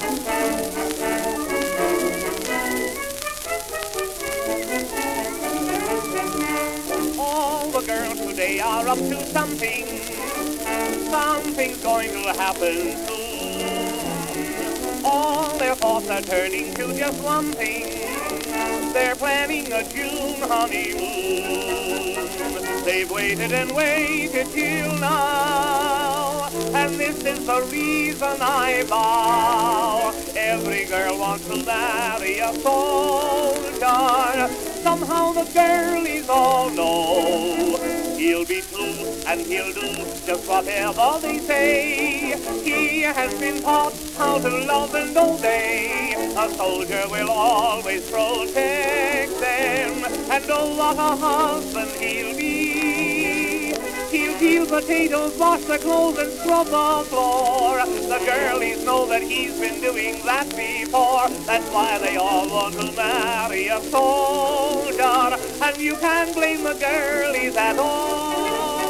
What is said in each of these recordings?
All the girls today are up to something. Something's going to happen soon. All their thoughts are turning to just one thing. They're planning a June honeymoon. They've waited and waited till now, and this is the reason I vow. Every girl wants to marry a soldier. Somehow the girlies all know he'll be true and he'll do just whatever they say. He has been taught how to love and obey. A soldier will always protect them, and oh, what a husband he'll be. He'll peel potatoes, wash the clothes, and scrub the floor. The girlies know that he's been doing that before. That's why they all want to marry a soldier, and you can't blame the girlies at all.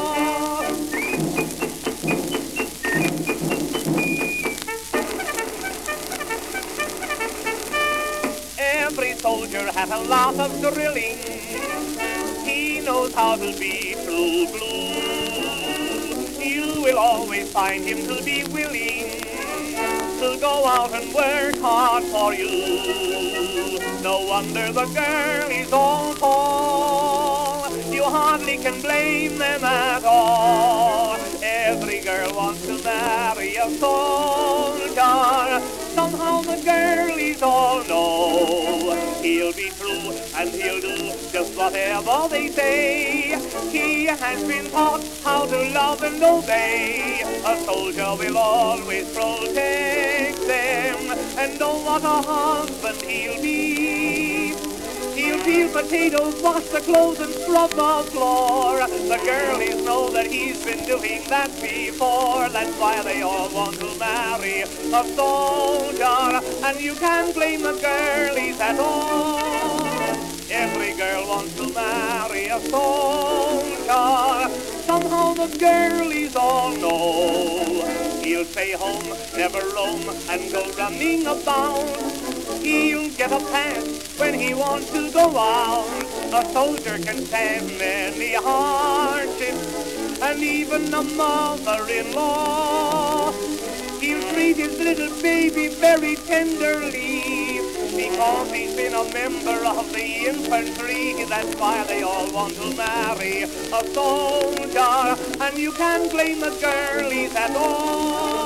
Every soldier has a lot of drilling. He knows how to be true blue. You will always find him to be willing to go out and work hard for you. No wonder the girlies all fall. You hardly can blame them at all. Every girl wants to marry a soldier. Somehow the girlies all know he'll be true and he'll do just whatever they say. He has been taught how to love and obey. A soldier will always protect them, and oh, what a husband he'll be. He'll peel potatoes, wash the clothes, and scrub the floor. The girlies know that he's been doing that before. That's why they all want to marry a soldier, and you can't blame the girlies at all. Every girl wants to marry a soldier. Somehow the girlies all know he'll stay home, never roam, and go running about. He'll get a pass when he wants to go out. A soldier can stand many hardships, and even a mother-in-law. He'll treat his little baby very tenderly, because he's been a member of the infantry. That's why they all want to marry a soldier, and you can't blame the girlies at all.